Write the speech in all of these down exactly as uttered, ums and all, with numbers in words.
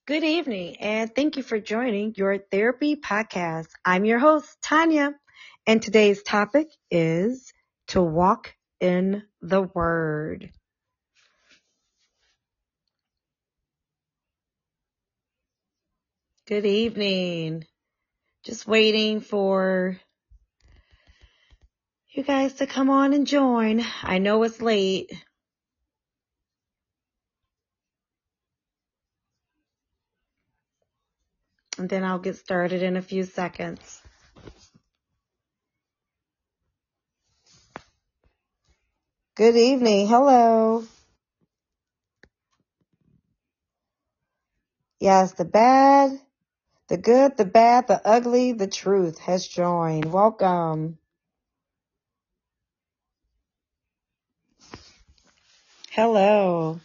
Good evening, and thank you for joining your therapy podcast. I'm your host, Tanya, and today's topic is to walk in the Word. Good evening. Just waiting for you guys to come on and join. I know it's late. And then I'll get started in a few seconds. Good evening. Hello. Yes, the bad, the good, the bad, the ugly, the truth has joined. Welcome. Hello.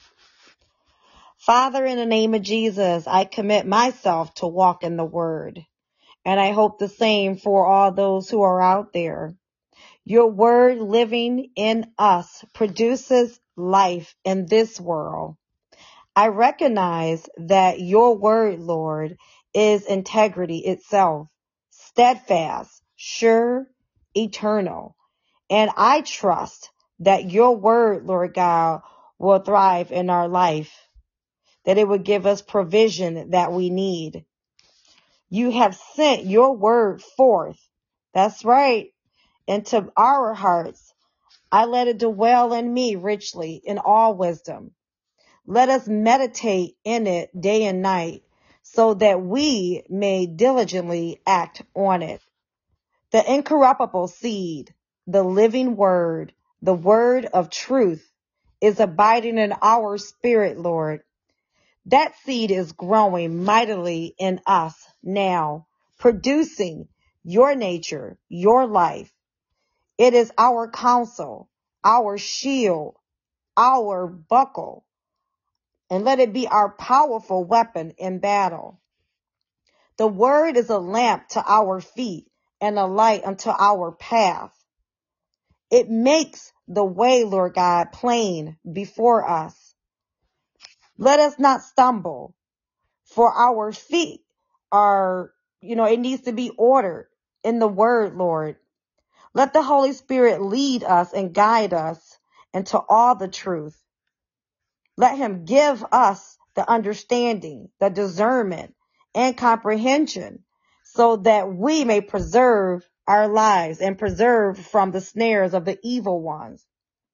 Father, in the name of Jesus, I commit myself to walk in the Word. And I hope the same for all those who are out there. Your Word living in us produces life in this world. I recognize that your Word, Lord, is integrity itself, steadfast, sure, eternal. And I trust that your Word, Lord God, will thrive in our life, that it would give us provision that we need. You have sent your word forth. That's right. Into our hearts. I let it dwell in me richly in all wisdom. Let us meditate in it day and night so that we may diligently act on it. The incorruptible seed, the living word, the word of truth is abiding in our spirit, Lord. That seed is growing mightily in us now, producing your nature, your life. It is our counsel, our shield, our buckle, and let it be our powerful weapon in battle. The word is a lamp to our feet and a light unto our path. It makes the way, Lord God, plain before us. Let us not stumble. For our feet are, you know, it needs to be ordered in the word, Lord. Let the Holy Spirit lead us and guide us into all the truth. Let him give us the understanding, the discernment, and comprehension so that we may preserve our lives and preserve from the snares of the evil ones.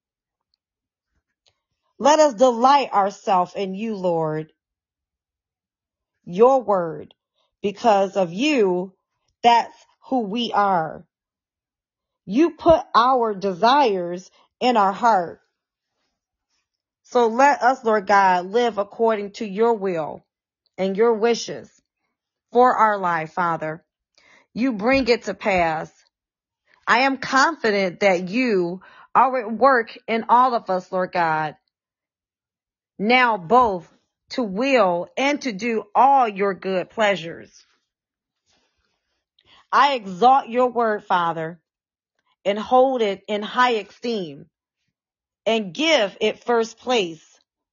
Let us delight ourselves in you, Lord, your word, because of you, that's who we are. You put our desires in our heart. So let us, Lord God, live according to your will and your wishes for our life, Father. You bring it to pass. I am confident that you are at work in all of us, Lord God, now both to will and to do all your good pleasures. I exalt your word, Father, and hold it in high esteem and give it first place.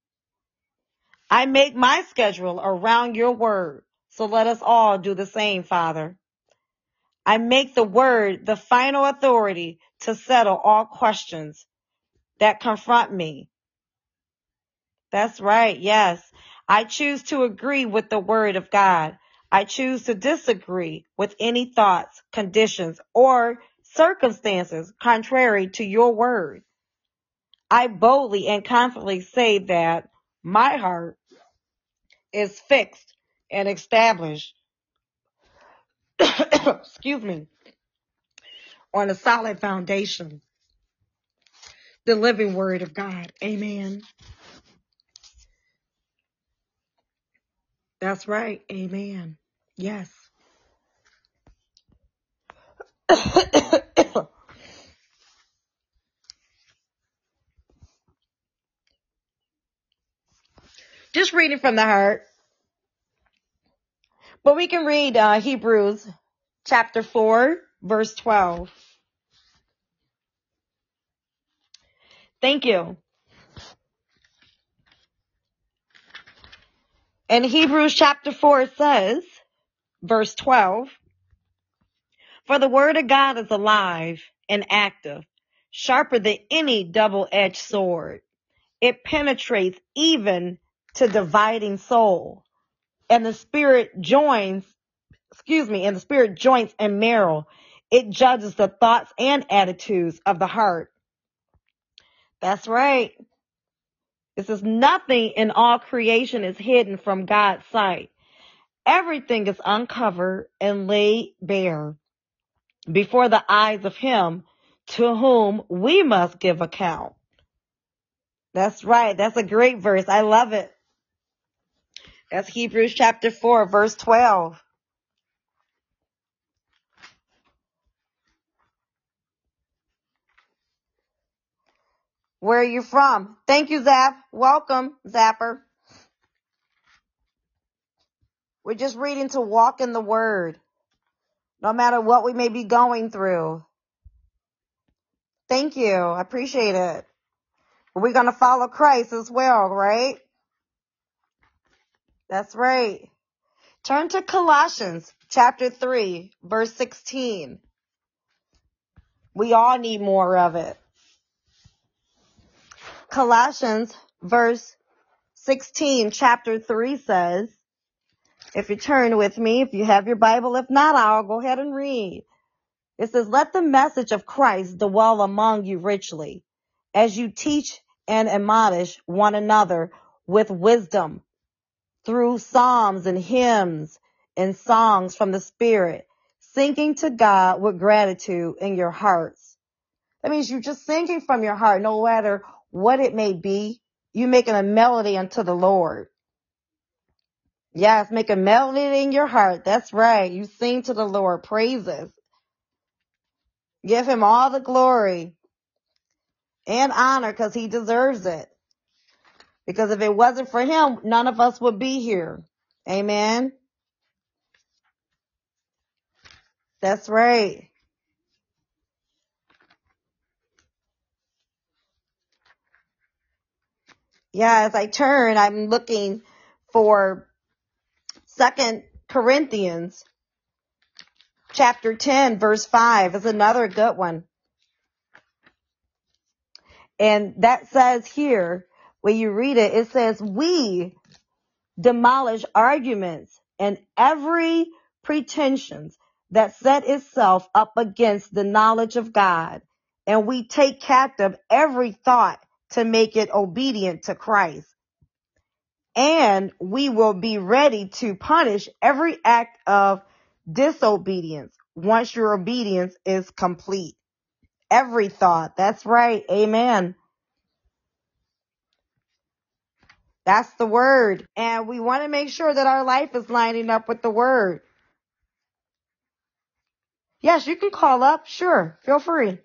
I make my schedule around your word, so let us all do the same, Father. I make the word the final authority to settle all questions that confront me. That's right, yes. I choose to agree with the word of God. I choose to disagree with any thoughts, conditions, or circumstances contrary to your word. I boldly and confidently say that my heart is fixed and established, excuse me, on a solid foundation, the living word of God. Amen. That's right. Amen. Yes. Just reading from the heart. But we can read uh, Hebrews chapter four, verse twelve. Thank you. In Hebrews chapter four, it says, verse twelve, for the word of God is alive and active, sharper than any double-edged sword. It penetrates even to dividing soul, and the spirit joins, excuse me, and the spirit joints and marrow. It judges the thoughts and attitudes of the heart. That's right. It says nothing in all creation is hidden from God's sight. Everything is uncovered and laid bare before the eyes of him to whom we must give account. That's right. That's a great verse. I love it. That's Hebrews chapter four, verse twelve. Where are you from? Thank you, Zap. Welcome, Zapper. We're just reading to walk in the word, no matter what we may be going through. Thank you. I appreciate it. We're going to follow Christ as well, right? That's right. Turn to Colossians chapter three, verse sixteen. We all need more of it. Colossians verse sixteen, chapter three says, if you turn with me, if you have your Bible, if not, I'll go ahead and read. It says, let the message of Christ dwell among you richly, as you teach and admonish one another with wisdom, through psalms and hymns and songs from the Spirit, singing to God with gratitude in your hearts. That means you're just singing from your heart, no matter what it may be. You're making a melody unto the Lord. Yes, make a melody in your heart. That's right. You sing to the Lord praises. Give him all the glory and honor because he deserves it. Because if it wasn't for him, none of us would be here. Amen. That's right. Yeah, as I turn, I'm looking for Second Corinthians chapter ten, verse five is another good one. And that says here, when you read it, it says, we demolish arguments and every pretension that set itself up against the knowledge of God. And we take captive every thought to make it obedient to Christ. And we will be ready to punish every act of disobedience once your obedience is complete. Every thought. That's right. Amen. That's the word. And we want to make sure that our life is lining up with the word. Yes, you can call up. Sure. Feel free.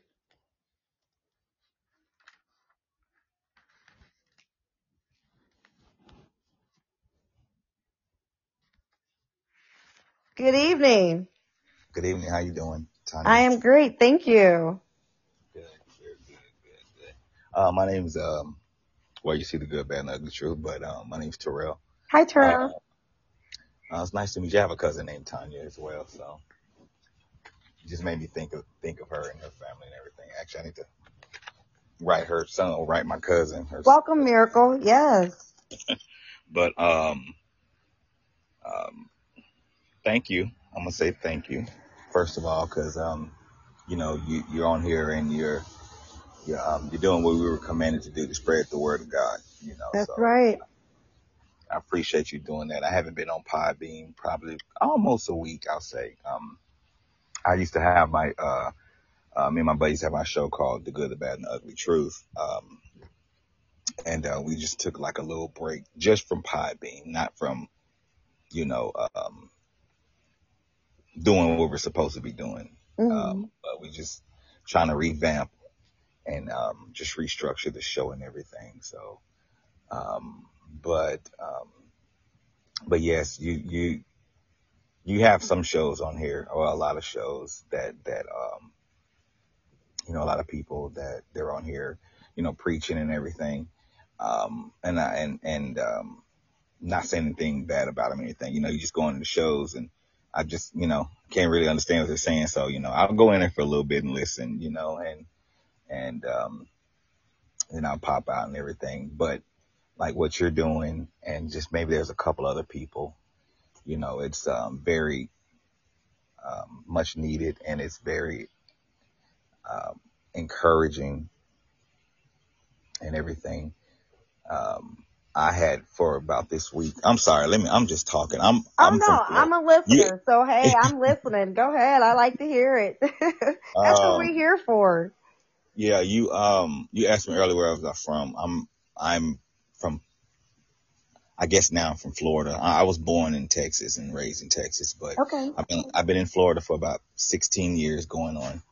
Good evening. Good evening. How you doing, Tanya? I am great. Thank you. Good, good, good, good, good. Uh, my name's, um, well, you see the good, bad, and ugly truth, but um, my name's Terrell. Hi, Terrell. Uh, uh, it's nice to meet you. I have a cousin named Tanya as well, so it just made me think of think of her and her family and everything. Actually, I need to write her son or write my cousin. Her Welcome, son. Miracle. Yes. But um, um, thank you. I'm gonna say thank you first of all, because um, you know, you you're on here and you're you're um, you're doing what we were commanded to do, to spread the word of God. You know, That's so. right. I appreciate you doing that. I haven't been on Podbean probably almost a week, I'll say. Um, I used to have my, uh, uh, me and my buddies have my show called The Good, the Bad, and the Ugly Truth. Um, and, uh, we just took like a little break just from Podbean, not from, you know, um, doing what we're supposed to be doing. Mm-hmm. Um, but we just trying to revamp and, um, just restructure the show and everything. So, um, but, um, but yes, you, you, you have some shows on here, or a lot of shows that, that, um, you know, a lot of people that they're on here, you know, preaching and everything. Um, and I, and, and, um, not saying anything bad about them or anything. You know, you just go into the shows and I just, you know, can't really understand what they're saying. So, you know, I'll go in there for a little bit and listen, you know, and, and, um, and I'll pop out and everything. But like what you're doing, and just maybe there's a couple other people, you know, it's, um, very, um, much needed, and it's very, um, encouraging and everything. Um, I had for about this week. I'm sorry. Let me, I'm just talking. I'm, Oh I'm no, from I'm Florida. a You, listener. So hey, I'm listening. Go ahead. I like to hear it. That's what um, we're here for. yeah, you, um, you asked me earlier where I was from. I'm, I'm from, I guess now I'm from Florida. I, I was born in Texas and raised in Texas, but Okay. I've been, I've been in Florida for about sixteen years going on.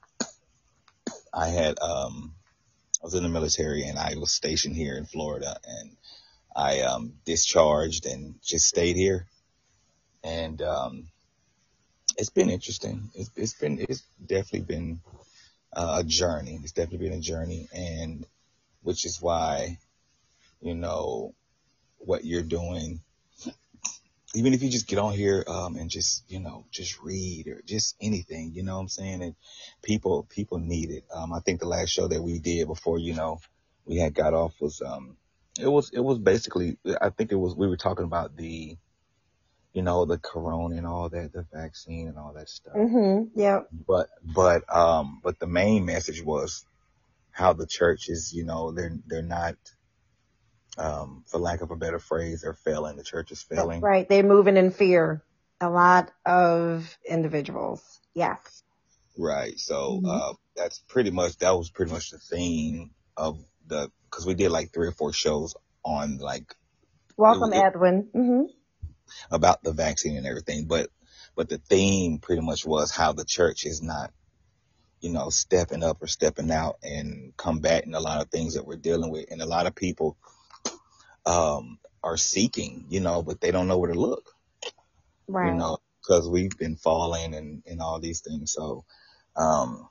I had, um, I was in the military and I was stationed here in Florida, and I, um, discharged and just stayed here. And, um, it's been interesting. It's, it's been, it's definitely been uh, a journey. It's definitely been a journey. And which is why, you know, what you're doing, even if you just get on here, um, and just, you know, just read or just anything, you know what I'm saying? And people, people need it. Um, I think the last show that we did before, you know, we had got off was, um, it was, it was basically, I think it was, we were talking about the, you know, the corona and all that, the vaccine and all that stuff. Mm-hmm. Yep. But, but, um, but the main message was how the church is, you know, they're, they're not, um, for lack of a better phrase, they're failing. The church is That's failing. right. They're moving in fear. A lot of individuals. Yes. Right. So, Mm-hmm. uh, that's pretty much, that was pretty much the theme of the, cause we did like three or four shows on like, Welcome, it, it, Edwin. Mm-hmm. about the vaccine and everything. But, but the theme pretty much was how the church is not, you know, stepping up or stepping out and combating a lot of things that we're dealing with. And a lot of people, um, are seeking, you know, but they don't know where to look, Right. you know, because we've been falling and, and all these things. So, um,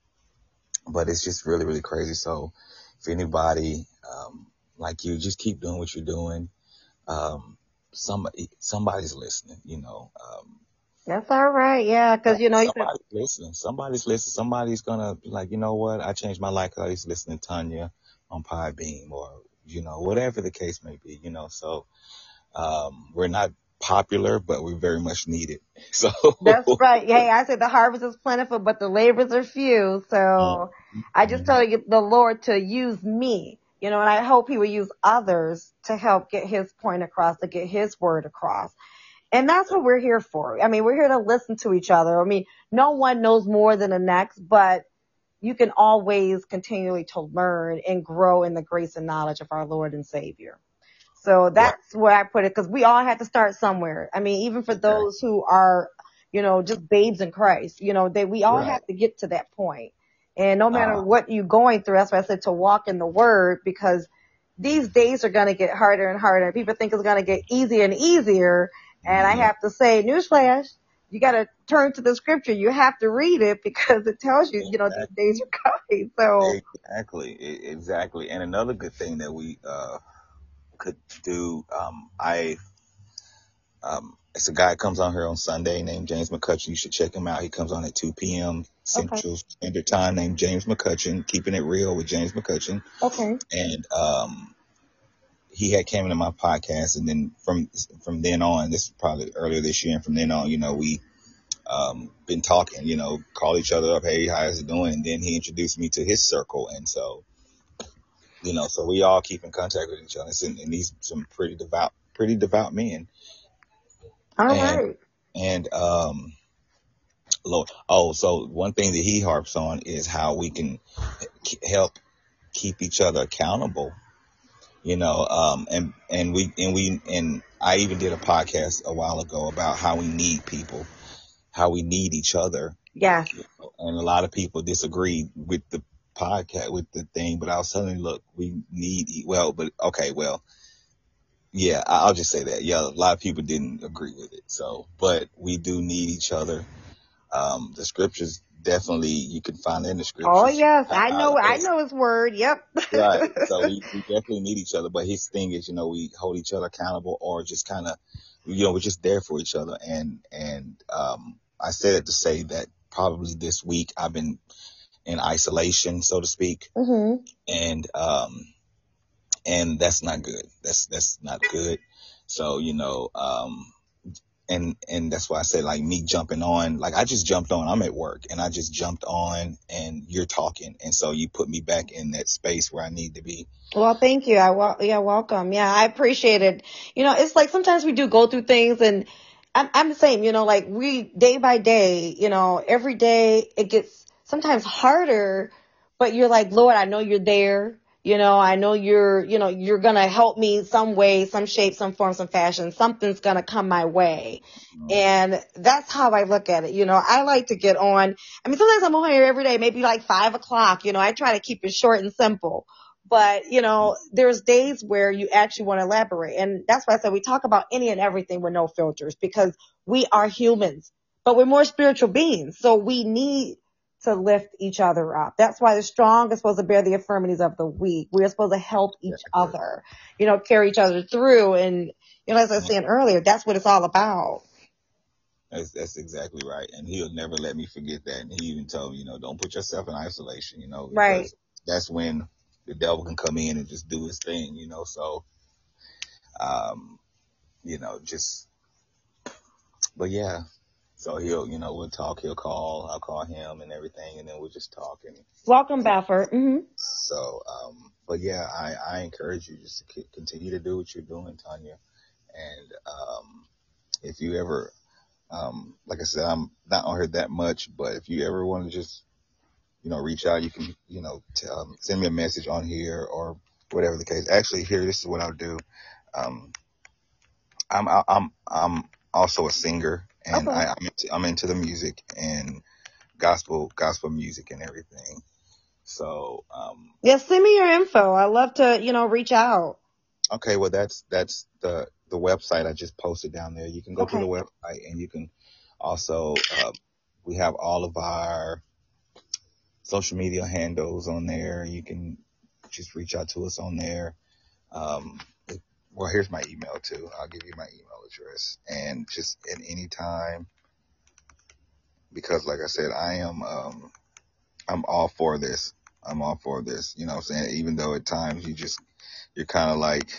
but it's just really, really crazy. So if anybody, um, like you, just keep doing what you're doing. Um, somebody, somebody's listening, you know, um, That's all right. Yeah. Cause you know, you said, somebody's listening, somebody's listening, somebody's gonna be like, you know what? I changed my life 'cause I used to listen to Tanya on Podbean, or, you know, whatever the case may be, you know, so, um, we're not popular, but we're very much needed. So that's right. Hey, I said the harvest is plentiful, but the labors are few. So I just tell you the Lord to use me, you know, and I hope he will use others to help get his point across, to get his word across. And that's what we're here for. I mean, we're here to listen to each other. I mean, no one knows more than the next, but you can always continually to learn and grow in the grace and knowledge of our Lord and Savior. So yeah, that's where I put it, because we all had to start somewhere. I mean, even for okay. those who are, you know, just babes in Christ, you know, they, we all Right. have to get to that point. And no matter Uh, what you're going through, that's why I said to walk in the word, because these days are going to get harder and harder. People think it's going to get easier and easier. And I mm-hmm. have to say, newsflash, you got to turn to the scripture. You have to read it because it tells you, you know, these days are coming. So Exactly, e- exactly. And another good thing that we, uh, could do, um, I, um, it's a guy that comes on here on Sunday named James McCutcheon. You should check him out. He comes on at two p.m. okay, Central Standard Time, named James McCutcheon, Keeping It Real with James McCutcheon. okay, And, um, he had came into my podcast, and then from, from then on, this is probably earlier this year, and from then on, you know, we, um, been talking, you know, call each other up. Hey, how's it doing? And then he introduced me to his circle. And so, you know, so we all keep in contact with each other. And, and these some pretty devout, pretty devout men. all And, right, and, um, Lord, oh, so one thing that he harps on is how we can help keep each other accountable, you know, um, and, and we, and we, and I even did a podcast a while ago about how we need people, how we need each other. yes. And a lot of people disagree with the podcast, with the thing, but I was telling you, look, we need, well, but okay, well, yeah, I'll just say that. Yeah, a lot of people didn't agree with it. So, but we do need each other. Um, the scriptures definitely, you can find it in the Oh scriptures. yes, I, I I, know. I as, know his word. Yep. right. So we, we definitely need each other. But his thing is, you know, we hold each other accountable, or just kind of, you know, we're just there for each other. And and um, I said it to say that probably this week I've been in isolation, so to speak, Mhm. and um, and that's not good. That's that's not good. So you know, um, and and that's why I said, like, me jumping on, like I just jumped on. I'm at work and I just jumped on, and you're talking, and so you put me back in that space where I need to be. Well, thank you. I wel- yeah, welcome. Yeah, I appreciate it. You know, it's like sometimes we do go through things, and I'm, I'm the same, you know, like we day by day, you know, every day it gets sometimes harder, but you're like, Lord, I know you're there. You know, I know you're, you know, you're going to help me some way, some shape, some form, some fashion. Something's going to come my way. And that's how I look at it. You know, I like to get on. I mean, sometimes I'm on here every day, maybe like five o'clock. You know, I try to keep it short and simple. But, you know, there's days where you actually want to elaborate. And that's why I said we talk about any and everything with no filters, because we are humans, but we're more spiritual beings. So we need to lift each other up. That's why the strong is supposed to bear the infirmities of the weak. We're supposed to help each other, you know, carry each other through. And, you know, as I was saying earlier, that's what it's all about. That's, that's exactly right. And he'll never let me forget that. And he even told me, you know, don't put yourself in isolation, you know, because Right. that's when the devil can come in and just do his thing, you know. So, um, you know, just, but yeah. So he'll, you know, we'll talk, he'll call, I'll call him and everything, and then we'll just talk. And welcome, Baffert. Mm-hmm. So, um, but yeah, I, I encourage you just to continue to do what you're doing, Tanya. And, um, if you ever, um, like I said, I'm not on here that much, but if you ever want to just, you know, reach out, you can, you know, tell, um, send me a message on here or whatever the case. Actually, here, this is what I'll do. Um, I'm, I'm, I'm also a singer, and Okay. I, I'm into, I'm into the music and gospel, gospel music and everything. So, um, yeah, send me your info. I love to, you know, reach out. okay, well, that's that's the the website I just posted down there. You can go Okay. to the website, and you can also, uh, we have all of our social media handles on there. You can just reach out to us on there. Um, it, well, here's my email too. I'll give you my email address, and just at any time, because like I said, I am um, I'm all for this. I'm all for this. You know what I'm saying? Even though at times you just you're kind of like,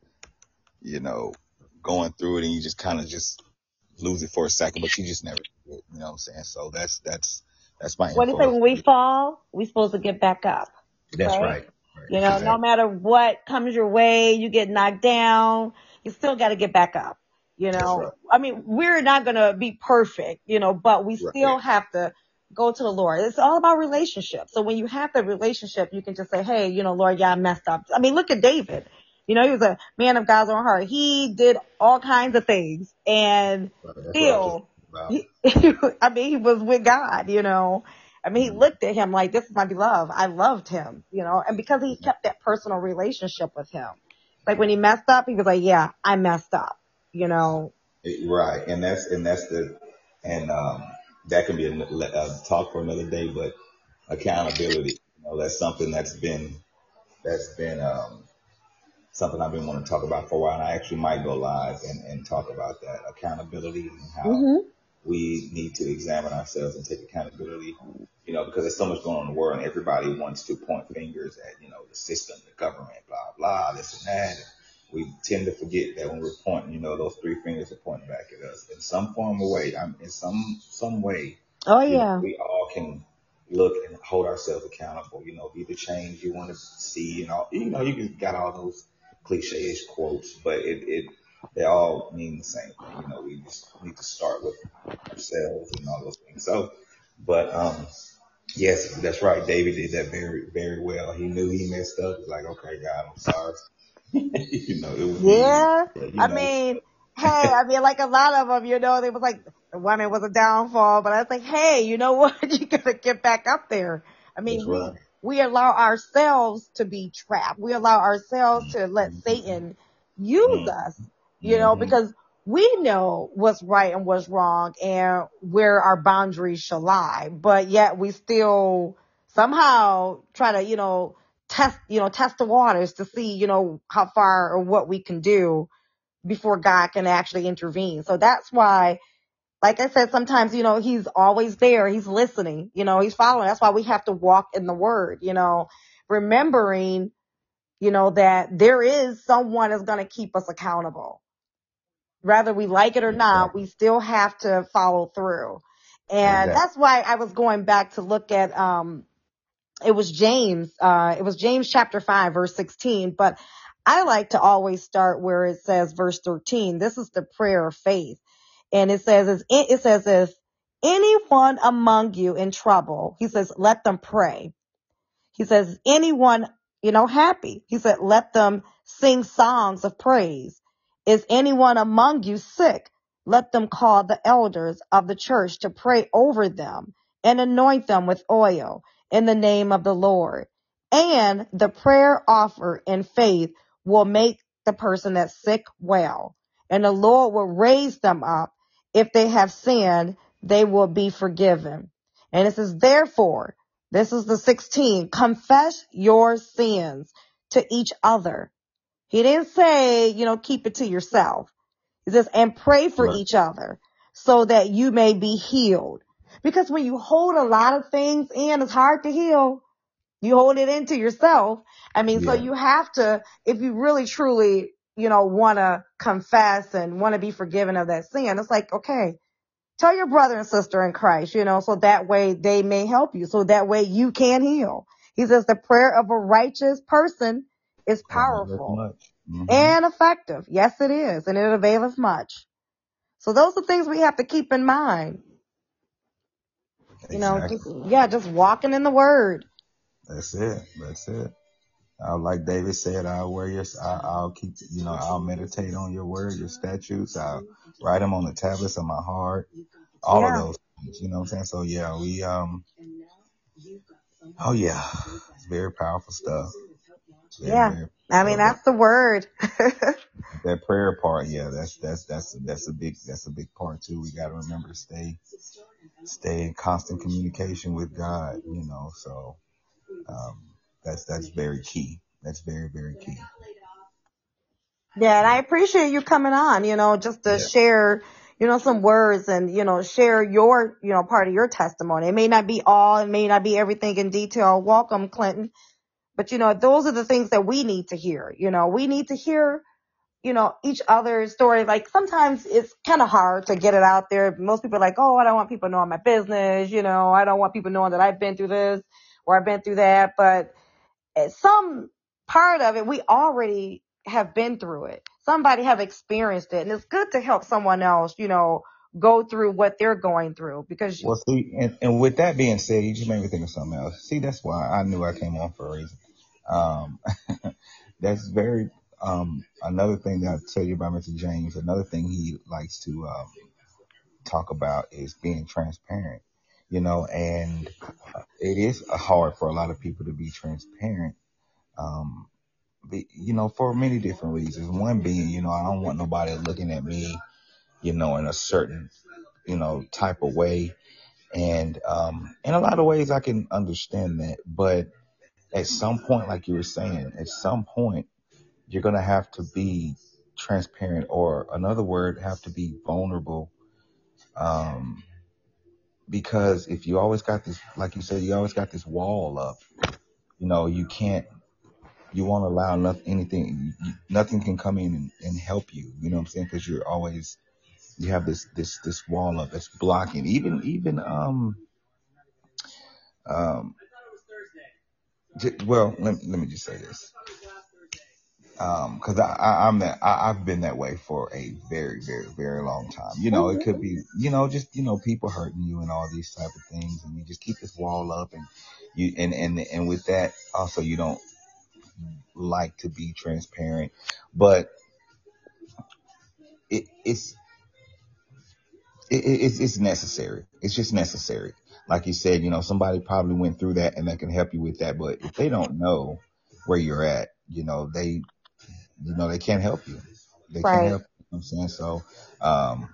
you know, going through it and you just kind of just lose it for a second, but you just never do it. You know what I'm saying? So that's that's that's my What do you say? info. When we fall, we supposed to get back up. That's Right? right. Right. You know, Exactly. no matter what comes your way, you get knocked down, you still got to get back up. You That's know, right. I mean, we're not going to be perfect, you know, but we Right. still have to go to the Lord. It's all about relationships. So when you have the relationship, you can just say, hey, you know, Lord, yeah, I messed up. I mean, look at David. You know, he was a man of God's own heart. He did all kinds of things, and Right. That's what I was just still, about. he, I mean, he was with God, you know. I mean, he looked at him like, this is my beloved. I loved him, you know, and because he kept that personal relationship with him. Like when he messed up, he was like, yeah, I messed up, you know. It, right. And that's, and that's the, and, um, that can be a, a talk for another day, but accountability, you know, that's something that's been, that's been, um, something I've been wanting to talk about for a while. And I actually might go live and, and talk about that accountability and how Mm-hmm. we need to examine ourselves and take accountability, you know, because there's so much going on in the world and everybody wants to point fingers at, you know, the system, the government, blah, blah, this and that. And we tend to forget that when we're pointing, you know, those three fingers are pointing back at us in some form or way. I'm in some, some way, Oh, you know, yeah. we all can look and hold ourselves accountable, you know, be the change you want to see and all, you know, you got all those cliche-ish quotes, but it, it, they all mean the same thing. You know, we just need to start with ourselves and all those things. So, but, um, yes, that's right. David did that very, very well. He knew he messed up. He's like, okay, God, I'm sorry. you know, it was me. Yeah. You I know, mean, hey, I mean, like a lot of them, you know, they was like, the woman was a downfall, but I was like, hey, you know what? You gotta get back up there. I mean, that's we, right. we allow ourselves to be trapped. We allow ourselves to let Mm-hmm. Satan use us, you know, Mm-hmm. because we know what's right and what's wrong and where our boundaries shall lie, but yet we still somehow try to, you know, test, you know, test the waters to see, you know, how far or what we can do before God can actually intervene. So that's why, like I said, sometimes, you know, he's always there. He's listening, you know, he's following. That's why we have to walk in the word, you know, remembering, you know, that there is someone that's going to keep us accountable. Whether we like it or not, we still have to follow through. And Exactly. that's why I was going back to look at, um, it was James, uh, it was James chapter five, verse sixteen, but I like to always start where it says verse thirteen. This is the prayer of faith. And it says, it says, if anyone among you in trouble, he says, let them pray. He says, anyone, you know, happy? He said, let them sing songs of praise. Is anyone among you sick? Let them call the elders of the church to pray over them and anoint them with oil in the name of the Lord. And the prayer offered in faith will make the person that's sick well. And the Lord will raise them up. If they have sinned, they will be forgiven. And it says, therefore, this is the sixteen. Confess your sins to each other. He didn't say, you know, keep it to yourself. He says, and pray for Right. each other so that you may be healed. Because when you hold a lot of things in, it's hard to heal. You hold it into yourself. I mean, so Yeah. you have to, if you really truly, you know, want to confess and want to be forgiven of that sin, it's like, okay, tell your brother and sister in Christ, you know, so that way they may help you. So that way you can heal. He says the prayer of a righteous person is Availeth powerful much. Mm-hmm. and effective. Yes, it is. And it availeth much. So those are things we have to keep in mind. You know, Exactly. just, yeah, just walking in the word. That's it. That's it. Uh, like David said, I'll wear your, I, I'll keep, you know, I'll meditate on your word, your statutes. I'll write them on the tablets of my heart. All of Yeah. those things, you know what I'm saying? So yeah, we, um, oh yeah, it's very powerful stuff. Very, Yeah. very, I mean, so that, that's the word. that prayer part, yeah, that's, that's, that's, that's a big, that's a big part too. We got to remember to stay, stay in constant communication with God, you know, so, um, that's, that's very key. That's very, very key. Yeah, and I appreciate you coming on, you know, just to Yeah. share, you know, some words and, you know, share your, you know, part of your testimony. It may not be all, it may not be everything in detail. Welcome, Clinton. But, you know, those are the things that we need to hear. You know, we need to hear, you know, each other's story. Like sometimes it's kind of hard to get it out there. Most people are like, oh, I don't want people knowing my business. You know, I don't want people knowing that I've been through this or I've been through that. But some part of it, we already have been through it. Somebody have experienced it. And it's good to help someone else, you know, go through what they're going through because Well, see, and, and with that being said, you just made me think of something else. See, that's why I knew I came on for a reason. Um, that's very, um, another thing that I'll tell you about Mister James, another thing he likes to, um, talk about is being transparent, you know, and it is hard for a lot of people to be transparent. Um, be, you know, for many different reasons. One being, you know, I don't want nobody looking at me, you know, in a certain, you know, type of way. And um, in a lot of ways, I can understand that. But at some point, like you were saying, at some point, you're going to have to be transparent, or another word, have to be vulnerable. Um, because if you always got this, like you said, you always got this wall up, you know, you can't, you won't allow nothing, anything, you, nothing can come in and, and help you. You know what I'm saying? Because you're always, you have this, this, this wall up that's blocking. Even, even, um, um, well, let, let me just say this, um, because I, I, I'm that I, I've been that way for a very, very, very long time. You know, it could be, you know, just you know, people hurting you and all these type of things, and you just keep this wall up, and you and and and with that, also you don't like to be transparent, but it, it's it, it's it's necessary. It's just necessary. Like you said, you know, somebody probably went through that, and that can help you with that. But if they don't know where you're at, you know, they you know, they can't help you. They can't right. help. I'm saying? So, um,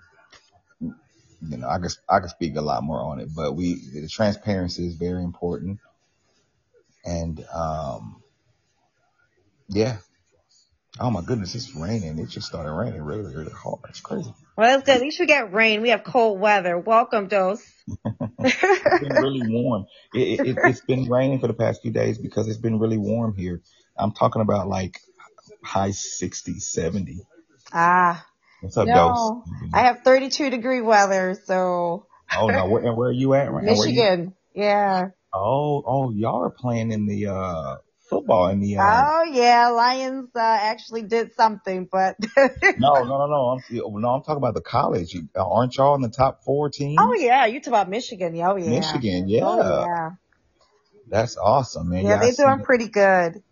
you know, I could, I could speak a lot more on it, but we, the transparency is very important. And, um, yeah. Oh my goodness, it's raining. It just started raining really, really hard. It's crazy. Well, that's good. At least we get rain. We have cold weather. Welcome, Dose. It's been really warm. It, it, it's been raining for the past few days because it's been really warm here. I'm talking about like high sixty, seventy. Ah, What's up, Dose? no, I have thirty-two degree weather, so. Oh no, where, and where are you at? Right? Michigan, you... yeah. Oh, oh, y'all are playing in the uh football in the. Uh... Oh yeah, Lions uh, actually did something, but. no, no, no, no. I'm no, I'm talking about the college. You, aren't y'all in the top four teams? Oh yeah, you talk about Michigan. Oh yeah. Michigan, yeah. Oh yeah. That's awesome, man. Yeah, yeah they're doing pretty good.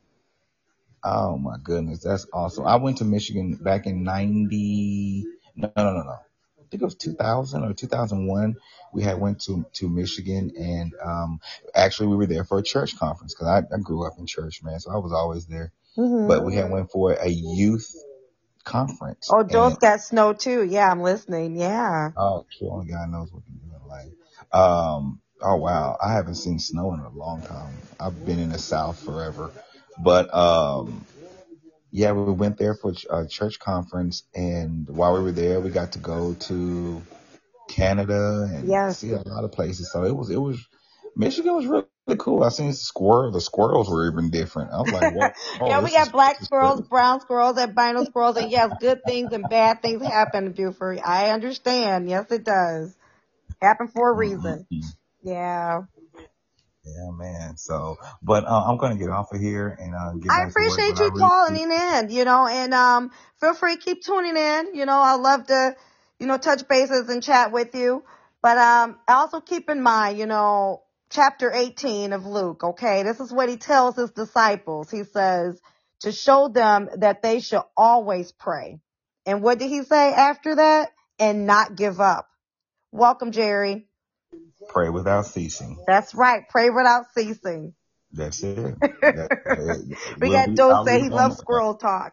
Oh my goodness, that's awesome. I went to Michigan back in ninety. No, no, no, no. I think it was two thousand or two thousand one. We had went to, to Michigan, and um, actually we were there for a church conference because I, I grew up in church, man. So I was always there. Mm-hmm. But we had went for a youth conference. Oh, Joel's got snow too. Yeah, I'm listening. Yeah. Oh, true. Only God knows what can do in life. Um. Oh wow, I haven't seen snow in a long time. I've been in the South forever. But, um, yeah, we went there for a church conference, and while we were there, we got to go to Canada and yes. see a lot of places. So it was, it was, Michigan was really, really cool. I seen squirrels. The squirrels were even different. I was like, what? Oh, yeah, we got black squirrels, brown squirrels, albino squirrels, and yes, good things and bad things happen to Buford. I understand. Yes, it does. Happen for a reason. Mm-hmm. Yeah. Yeah, man. So, but uh, I'm going to get off of here and uh, get back I appreciate to work, you calling in, you know, and um, feel free to keep tuning in. You know, I love to, you know, touch bases and chat with you. But um, also keep in mind, you know, chapter eighteen of Luke, okay? This is what he tells his disciples. He says to show them that they should always pray. And what did he say after that? And not give up. Welcome, Jerry. Pray without ceasing. That's right. Pray without ceasing. That's it. That, uh, we got Joe say he loves squirrel talk.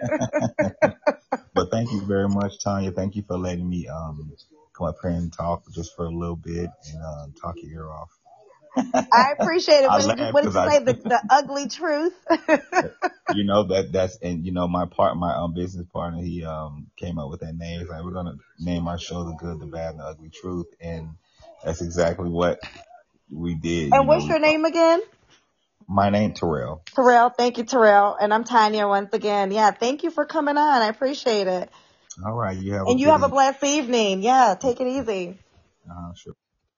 But thank you very much, Tanya. Thank you for letting me um come up here and talk just for a little bit and uh, talk your ear off. I appreciate it. What did you, what did you say? I, the, the ugly truth. You know that that's and you know my part my um business partner he um came up with that name. He's like, we're gonna name our show The Good, the Bad, and the Ugly Truth, and that's exactly what we did. And you what's know, your name again? My name, Terrell. Terrell, thank you, Terrell. And I'm Tanya once again. Yeah, thank you for coming on. I appreciate it. All right, you have and a you have evening. a blessed evening. Yeah, take it easy. Uh, sure.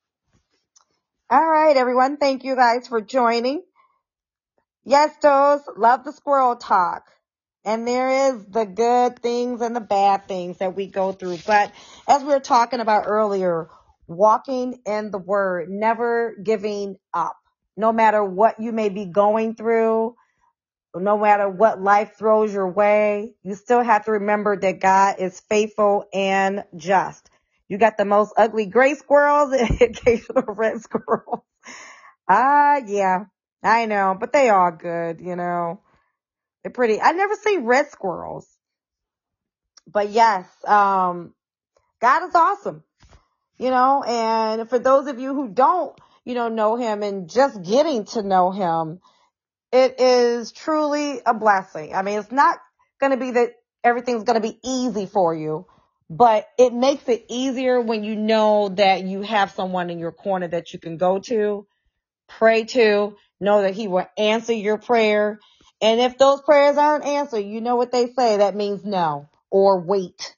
All right, everyone. Thank you guys for joining. Yes, Does, love the squirrel talk. And there is the good things and the bad things that we go through. But as we were talking about earlier, walking in the word, never giving up. No matter what you may be going through, no matter what life throws your way, you still have to remember that God is faithful and just. You got the most ugly gray squirrels and occasional red squirrels. Ah, yeah, I know, but they are good, you know. They're pretty. I never see red squirrels. But yes, um, God is awesome, you know, and for those of you who don't, you know, know him and just getting to know him, it is truly a blessing. I mean, it's not going to be that everything's going to be easy for you, but it makes it easier when you know that you have someone in your corner that you can go to, pray to, know that he will answer your prayer. And if those prayers aren't answered, you know what they say, that means no or wait.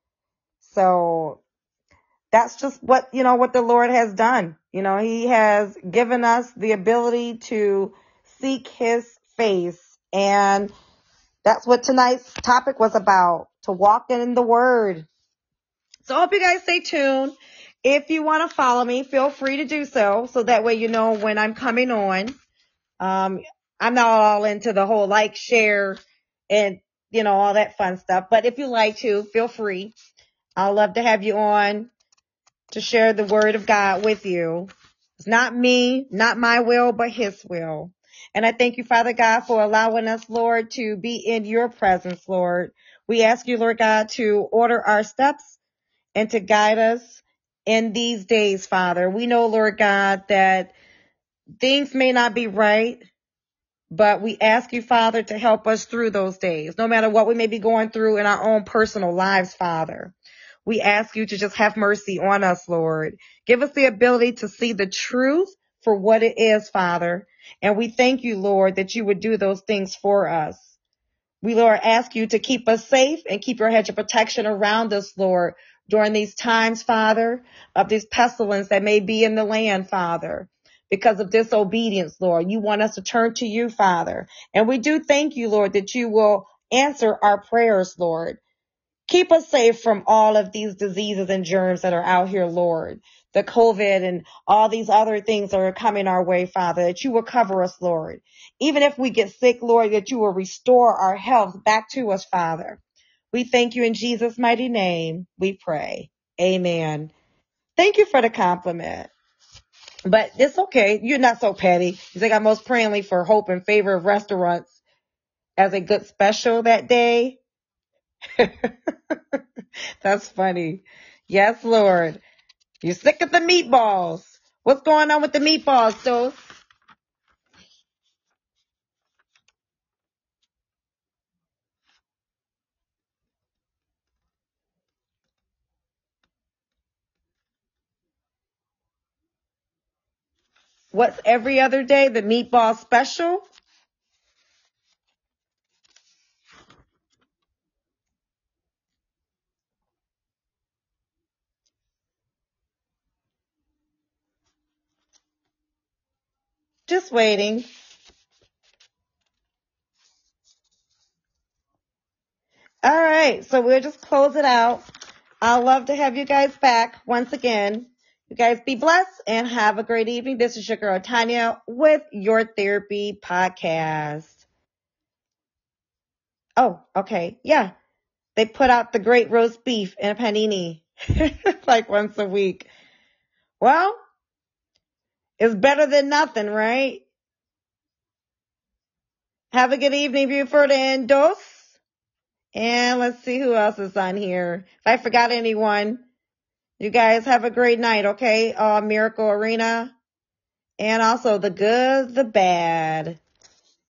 So that's just what, you know, what the Lord has done. You know, he has given us the ability to seek his face. And that's what tonight's topic was about, to walk in the word. So I hope you guys stay tuned. If you want to follow me, feel free to do so. So that way, you know, when I'm coming on. Um, I'm not all into the whole like, share, and, you know, all that fun stuff. But if you like to, feel free. I'd love to have you on to share the word of God with you. It's not me, not my will, but his will. And I thank you, Father God, for allowing us, Lord, to be in your presence, Lord. We ask you, Lord God, to order our steps and to guide us in these days, Father. We know, Lord God, that things may not be right, but we ask you, Father, to help us through those days, no matter what we may be going through in our own personal lives, Father. We ask you to just have mercy on us, Lord. Give us the ability to see the truth for what it is, Father. And we thank you, Lord, that you would do those things for us. We, Lord, ask you to keep us safe and keep your hedge of protection around us, Lord, during these times, Father, of this pestilence that may be in the land, Father, because of disobedience, Lord. You want us to turn to you, Father. And we do thank you, Lord, that you will answer our prayers, Lord. Keep us safe from all of these diseases and germs that are out here, Lord. The COVID and all these other things that are coming our way, Father, that you will cover us, Lord. Even if we get sick, Lord, that you will restore our health back to us, Father. We thank you in Jesus' mighty name. We pray. Amen. Thank you for the compliment. But it's okay. You're not so petty. You think I'm most prayingly for hope and favor of restaurants as a good special that day. That's funny. Yes, Lord. You're sick of the meatballs. What's going on with the meatballs, Sos? What's every other day? The meatball special? Just waiting. All right. So we'll just close it out. I'd love to have you guys back once again. You guys be blessed and have a great evening. This is your girl, Tanya, with Your Therapy Podcast. Oh, okay. Yeah. They put out the great roast beef and a panini like once a week. Well, it's better than nothing, right? Have a good evening, Buford and Dos. And let's see who else is on here. If I forgot anyone, you guys have a great night, okay? Uh, Miracle Arena. And also the good, the bad.